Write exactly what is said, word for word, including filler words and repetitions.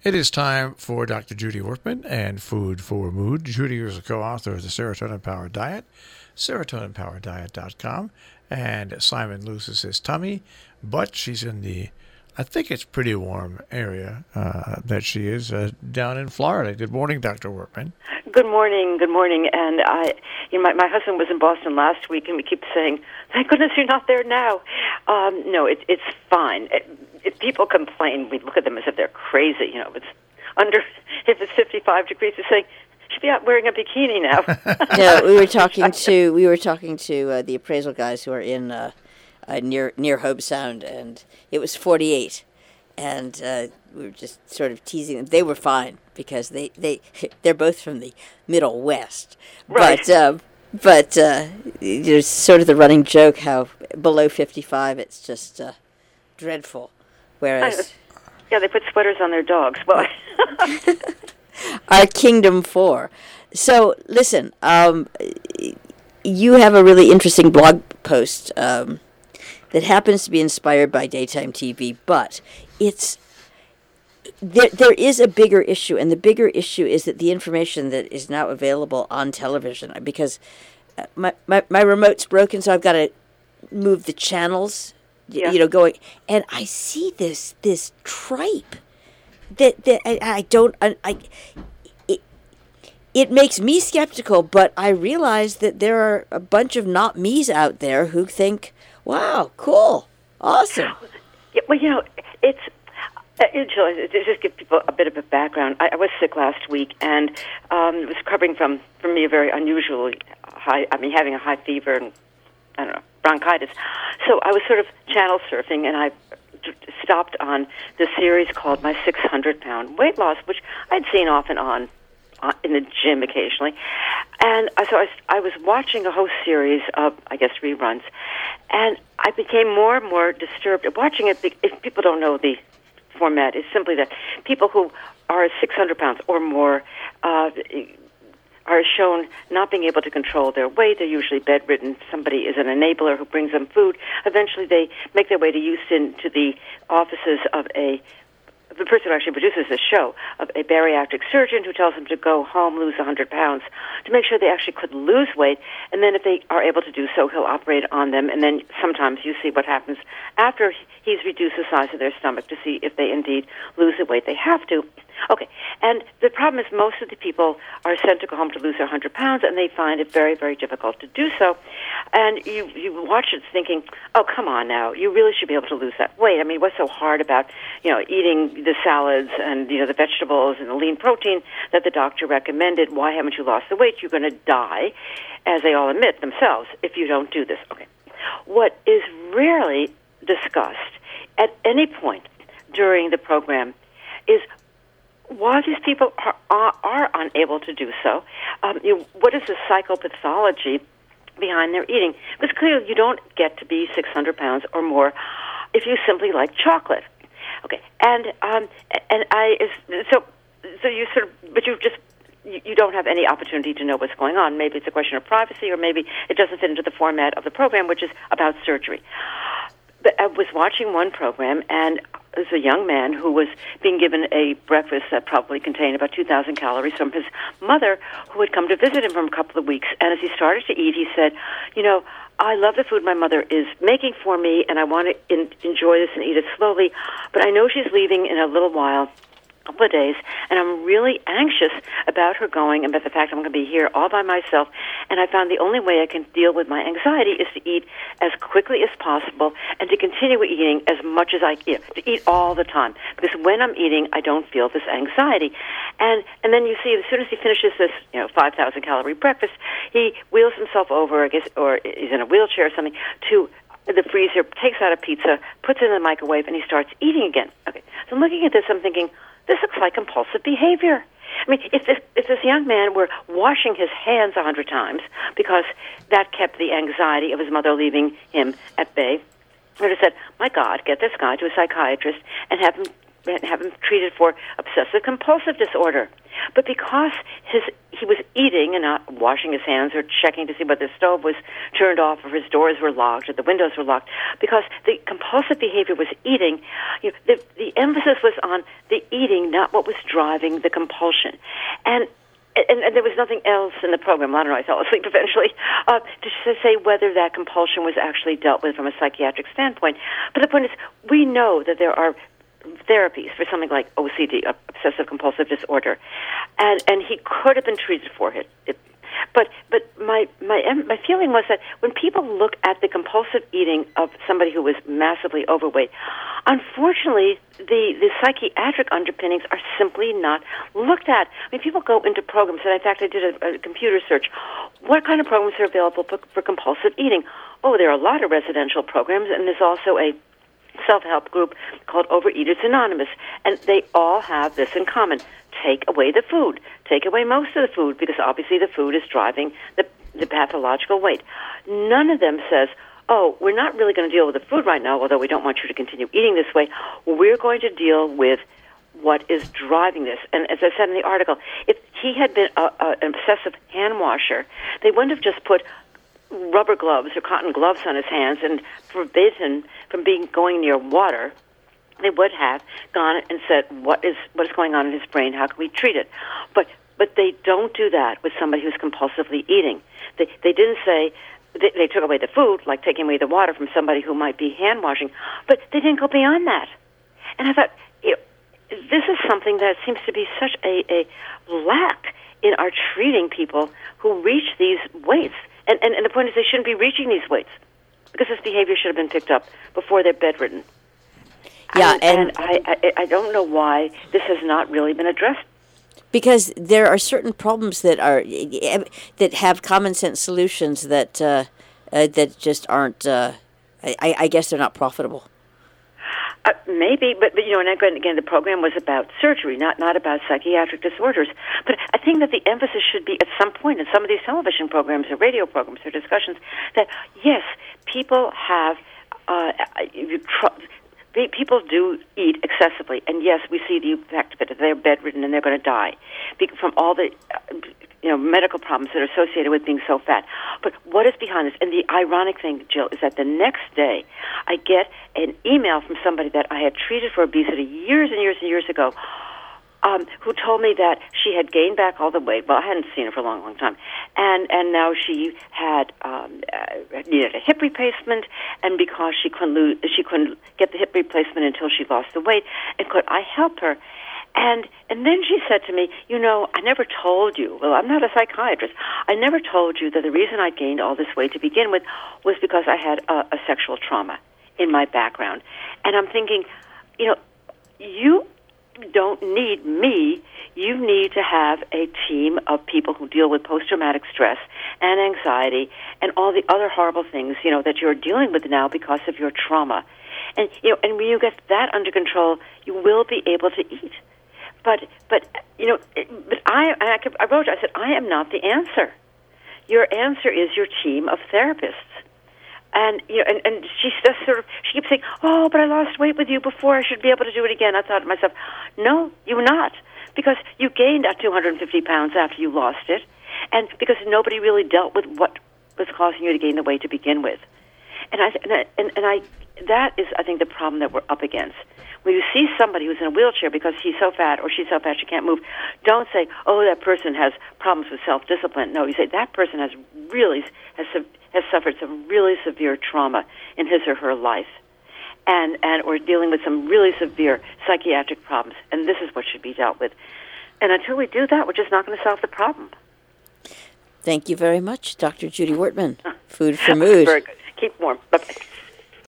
It is time for Doctor Judy Workman and Food for Mood. Judy is a co-author of the Serotonin Powered Diet, serotonin powered diet dot com, and Simon loses his tummy, but she's in the, I think it's pretty warm area uh, that she is uh, down in Florida. Good morning, Doctor Workman. Good morning, good morning. And I, you know, my, my husband was in Boston last week, and we keep saying, "Thank goodness you're not there now." Um, no, it, it's fine. It, if people complain, we look at them as if they're crazy. You know, if it's under, if it's fifty-five degrees, we say, "Should be out wearing a bikini now." No, we were talking to we were talking to uh, the appraisal guys who are in uh, uh, near near Hobe Sound, and it was forty-eight, and uh, we were just sort of teasing them. They were fine because they they they're both from the Middle West, right? But uh, but uh, there's sort of the running joke how below fifty-five it's just uh, dreadful, whereas yeah, they put sweaters on their dogs. Well. Our Kingdom Four. So, listen, um, you have a really interesting blog post um, that happens to be inspired by daytime T V, but it's there. There is a bigger issue, and the bigger issue is that the information that is now available on television, because my my, my remote's broken, so I've got to move the channels. Yeah. You know, going, and I see this this tripe. That, that I, I don't I, I it, it makes me skeptical, but I realize that there are a bunch of not me's out there who think, wow, cool, awesome. Yeah, well, you know, it's uh, to just give people a bit of a background. I, I was sick last week, and um, was recovering from for me a very unusual high. I mean, having a high fever and I don't know bronchitis. So I was sort of channel surfing, and I stopped on the series called My six hundred pound Weight Loss, which I'd seen off and on uh, in the gym occasionally. And uh, so I, I was watching a whole series of, I guess, reruns, and I became more and more disturbed watching it. If people don't know the format, it's simply that people who are six hundred pounds or more uh, are shown not being able to control their weight. They're usually bedridden. Somebody is an enabler who brings them food. Eventually, they make their way to Houston to the offices of a the person who actually produces this show, of a bariatric surgeon who tells them to go home, lose one hundred pounds, to make sure they actually could lose weight. And then if they are able to do so, he'll operate on them. And then sometimes you see what happens after he's reduced the size of their stomach to see if they indeed lose the weight they have to. Okay, and the problem is most of the people are sent to go home to lose their one hundred pounds, and they find it very, very difficult to do so. And you, you watch it thinking, oh, come on now, you really should be able to lose that weight. I mean, what's so hard about, you know, eating the salads and, you know, the vegetables and the lean protein that the doctor recommended? Why haven't you lost the weight? You're going to die, as they all admit themselves, if you don't do this. Okay, what is rarely discussed at any point during the program is why these people are, are, are unable to do so. Um, you know, what is the psychopathology behind their eating? Because clearly you don't get to be six hundred pounds or more if you simply like chocolate. Okay, and um, and I so so you sort of, but you just you, you don't have any opportunity to know what's going on. Maybe it's a question of privacy, or maybe it doesn't fit into the format of the program, which is about surgery. But I was watching one program, and there was a young man who was being given a breakfast that probably contained about two thousand calories from his mother, who had come to visit him for a couple of weeks. And as he started to eat, he said, you know, I love the food my mother is making for me, and I want to in- enjoy this and eat it slowly, but I know she's leaving in a little while, a couple of days, and I'm really anxious about her going and about the fact I'm going to be here all by myself. And I found the only way I can deal with my anxiety is to eat as quickly as possible and to continue eating as much as I can, to eat all the time. Because when I'm eating, I don't feel this anxiety. And and then you see, as soon as he finishes this, you know, five thousand calorie breakfast, he wheels himself over, I guess, or he's in a wheelchair or something, to the freezer, takes out a pizza, puts it in the microwave, and he starts eating again. Okay, so I'm looking at this, I'm thinking, this looks like compulsive behavior. I mean, if this, if this young man were washing his hands a hundred times because that kept the anxiety of his mother leaving him at bay, I would have said, my God, get this guy to a psychiatrist and have him have him treated for obsessive compulsive disorder. But because his he was eating and not washing his hands or checking to see whether the stove was turned off or his doors were locked or the windows were locked, because the compulsive behavior was eating, you know, the, the emphasis was on the eating, not what was driving the compulsion. And And, and there was nothing else in the program. I don't know, I fell asleep eventually, uh, to say whether that compulsion was actually dealt with from a psychiatric standpoint. But the point is, we know that there are therapies for something like O C D, obsessive compulsive disorder, and and he could have been treated for it. it But but my my my feeling was that when people look at the compulsive eating of somebody who was massively overweight, unfortunately, the, the psychiatric underpinnings are simply not looked at. I mean, people go into programs, and in fact, I did a, a computer search. What kind of programs are available for, for compulsive eating? Oh, there are a lot of residential programs, and there's also a self-help group called Overeaters Anonymous, and they all have this in common. Take away the food. Take away most of the food, because obviously the food is driving the, the pathological weight. None of them says, oh, we're not really going to deal with the food right now, although we don't want you to continue eating this way. We're going to deal with what is driving this. And as I said in the article, if he had been a, a, an obsessive hand washer, they wouldn't have just put rubber gloves or cotton gloves on his hands and forbidden from being going near water. They would have gone and said, what is what is going on in his brain? How can we treat it? But but they don't do that with somebody who's compulsively eating. They they didn't say, they, they took away the food, like taking away the water from somebody who might be hand washing, but they didn't go beyond that. And I thought, you know, this is something that seems to be such a, a lack in our treating people who reach these weights. And, and, and the point is, they shouldn't be reaching these weights, because this behavior should have been picked up before they're bedridden. Yeah, and, and, and I, I, I don't know why this has not really been addressed. Because there are certain problems that are that have common sense solutions that uh, uh, that just aren't. Uh, I, I guess they're not profitable. Uh, maybe, but, but you know, and again, again, the program was about surgery, not not about psychiatric disorders. But I think that the emphasis should be at some point in some of these television programs or radio programs or discussions that yes, people have. Uh, you tr- People do eat excessively, and yes, we see the effect of it. They're bedridden and they're going to die from all the you know medical problems that are associated with being so fat. But what is behind this? And the ironic thing, Jill, is that the next day I get an email from somebody that I had treated for obesity years and years and years ago, um, who told me that she had gained back all the weight. Well, I hadn't seen her for a long, long time. And and now she had um, uh, needed a hip replacement, and because she couldn't lose, she couldn't get the hip replacement until she lost the weight, and could I help her? And and then she said to me, you know, I never told you, well, I'm not a psychiatrist, I never told you that the reason I gained all this weight to begin with was because I had a, a sexual trauma in my background. And I'm thinking, you know, you don't need me. You need to have a team of people who deal with post-traumatic stress and anxiety and all the other horrible things, you know, that you're dealing with now because of your trauma. And you know, and when you get that under control, you will be able to eat. But but you know, but I I, I wrote. I said, I am not the answer. Your answer is your team of therapists. And you know, and, and she just sort of she keeps saying, "Oh, but I lost weight with you before. I should be able to do it again." I thought to myself, "No, you're not, because you gained uh, two hundred fifty pounds after you lost it, and because nobody really dealt with what was causing you to gain the weight to begin with." And I and I, and, and I that is, I think, the problem that we're up against. When you see somebody who's in a wheelchair because he's so fat or she's so fat she can't move, don't say, "Oh, that person has problems with self-discipline." No, you say that person has really has has suffered some really severe trauma in his or her life, and and or dealing with some really severe psychiatric problems, and this is what should be dealt with. And until we do that, we're just not going to solve the problem. Thank you very much, Doctor Judy Wortman. Food for Mood. Very good. Keep warm. Bye-bye.